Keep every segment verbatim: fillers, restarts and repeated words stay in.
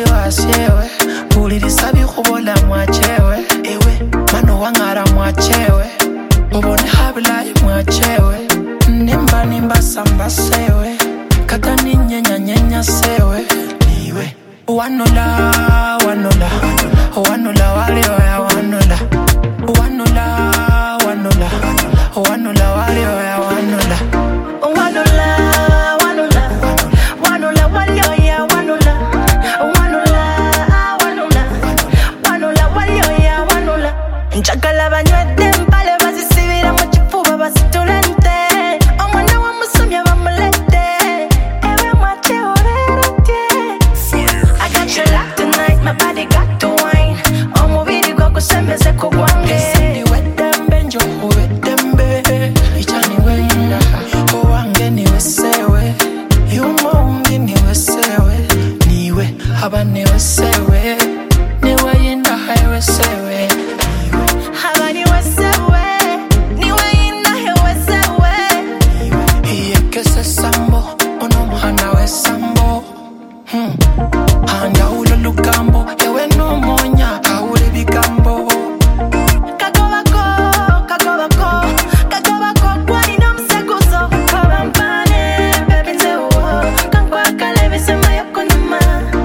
wali wasiewe ulirisabi kubola mwachewe ewe mano wangara mwachewe obone habilai mwachewe nimba nimba samba sewe kata ninyenya nyenya sewe niwe wanola wanola wanola wali wa wanola wanola wanola wanola wali wa wanola wanola wanola wanola wali wa wanola wanola wanola wanola wali wa wanola njagala banywede mpale bazisibira mu kifuba basitulente omwana wa musumya bamulete ewe mwate orerete I got you locked tonight my body got to wine omubiri gwo kusemeze kugwange Sindi wedembe njo wedembe ichani wenda owange niwe sewe yumo ungi niwe sewe niwe haba niwe sewe niwe yinda highway sewe haba niwe sewe niwe yinda highway sewe iye kese sambo ono muhana we sambo hmm. Handa ulo lugambo ewe no monya haure bigambo kagobako kagobako kagobako kwani no msekuzo kabampane baby tewo kankwa kale bisema yokonuma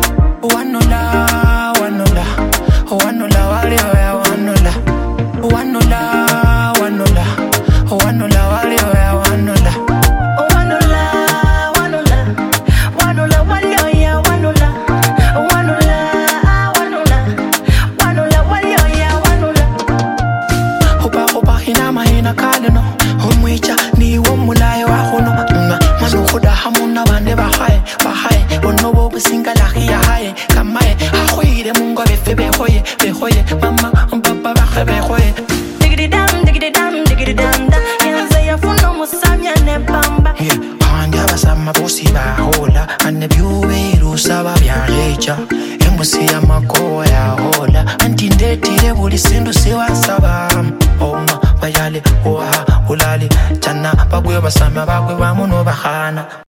wanola wanola wanola wali wa wanola wanola wanola wanola wali wa wanola wanola wanola wanola wali ya wanola wanola wanola wanola wali ya wanola Hoba hoba hina mahina kaleno Homwicha ni womulaye wa hono Manu khuda hamuna bande bahaye Bahaye Onobo businga lahi ya haye Kamaye Ahoire mungo befe behoye Behoye Mama Mbaba bahe behoye diggity dam diggity dam diggity dam da yanze yafuno musamya ne bamba Yeah Handi abasama bosi bahola Ane byubiru saba byarecha Embusi ya makowa ya hola Anti ndetire buli sindu siwa saba Oma bayale oha ulali Chana bagwe basama bagwe bamuno bahana